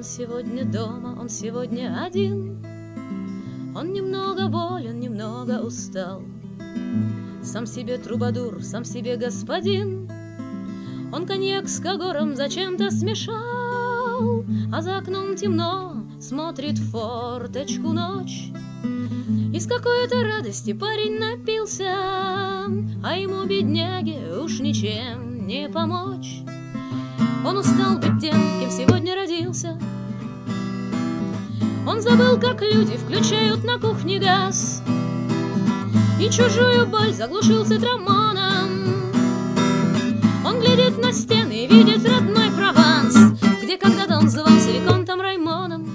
сегодня дома, он сегодня один. Он немного болен, немного устал. Сам себе трубадур, сам себе господин. Он коньяк с когором зачем-то смешал, а за окном темно, смотрит в форточку ночь. И с какой-то радости парень напился, а ему, бедняге, уж ничем не помочь. Он устал быть тем, кем сегодня родился. Он забыл, как люди включают на кухне газ, и чужую боль заглушил цитрамоном. Он глядит на стены и видит родной Прованс, где когда-то он звался Виконтом Раймоном.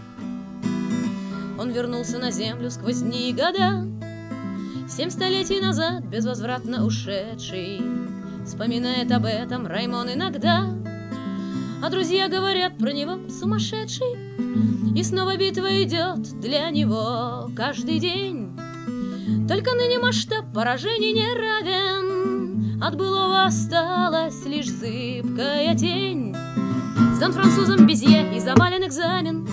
Он вернулся на землю сквозь дни и года, 7 столетий назад безвозвратно ушедший. Вспоминает об этом Раймон иногда, а друзья говорят про него сумасшедший. И снова битва идет для него каждый день. Только ныне масштаб поражений не равен, от былого осталась лишь зыбкая тень. Сдан французом Безье и завален экзамен,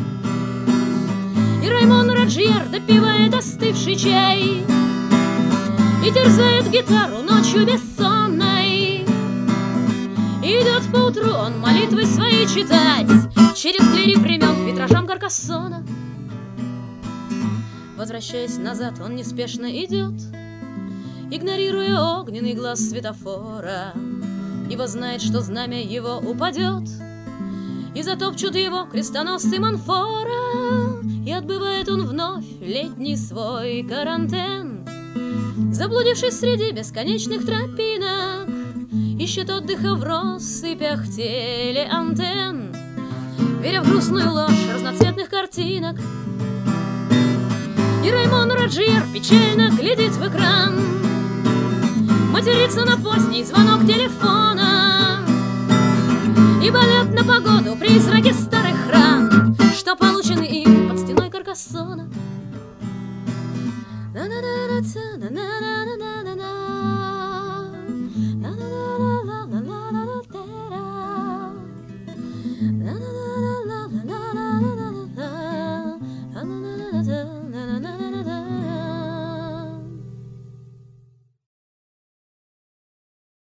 и Раймон Роджьер допивает остывший чай и терзает гитару ночью бессонной. Идет поутру он молитвы свои читать через двери времен к витражам Каркассона. Возвращаясь назад, он неспешно идет, игнорируя огненный глаз светофора, ибо знает, что знамя его упадет, и затопчут его крестоносцы Монфора, и отбывает он вновь летний свой карантен. Заблудившись среди бесконечных тропинок, ищет отдыха в россыпях телеантенн, веря в грустную ложь разноцветных картинок. И Раймон Роджьер печально глядит в экран, матерится на поздний звонок телефона, и болят на погоду призраки старых ран, что получены им под стеной Каркассона. На-на-на-на-на-на.